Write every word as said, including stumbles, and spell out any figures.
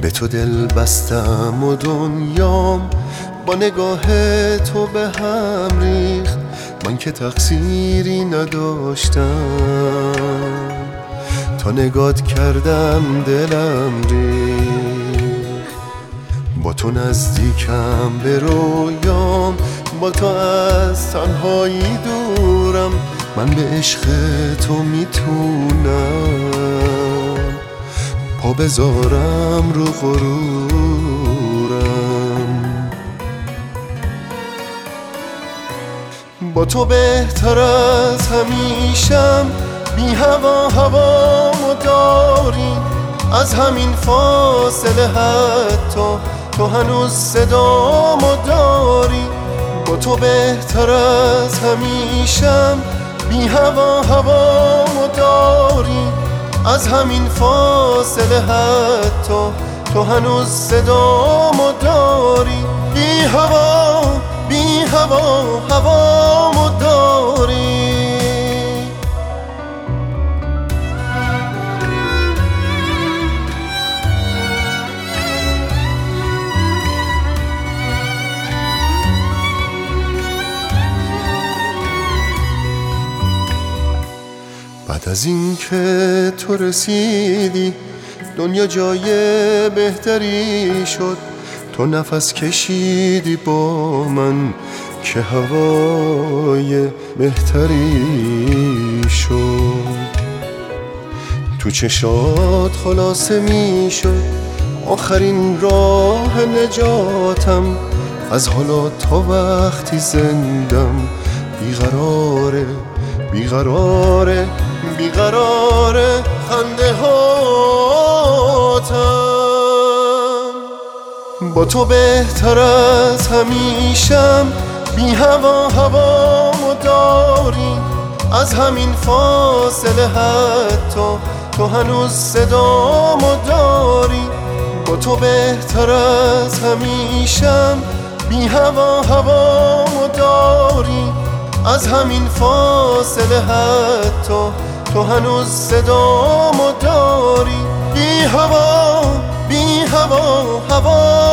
به تو دل بستم و دنیام با نگاه تو به هم ریخت. من که تقصیری نداشتم، تا نگات کردم دلم ریخت. با تو نزدیکم به رویام، با تو از تنهایی دورم. من به عشق تو میتونم پا بذارم رو غرورم. با تو بهتر از همیشم، بی هوا هوامو داری. از همین فاصله حتی تو هنوز صدامو داری. با تو بهتر از همیشم، بی هوا هوامو داری. از همین فاصله حتی تو هنوز صدامو داری. بی هوا بی هوا هوامو داری. بعد از این که تو رسیدی، دنیا جای بهتری شد. تو نفس کشیدی با من که هوای بهتری شد. تو چشات خلاصه می شد آخرین راه نجاتم. از حالا تا وقتی زندم بیقراره بیقراره بیقراره خنده هاتم. با تو بهتر از همیشم، بی هوا هوامو داری. از همین فاصله حتی تو هنوز صدامو داری. با تو بهتر از همیشم، بی هوا هوامو داری. از همین فاصله حتی تو هنوز صدامو داری. بی هوا بی هوا هوا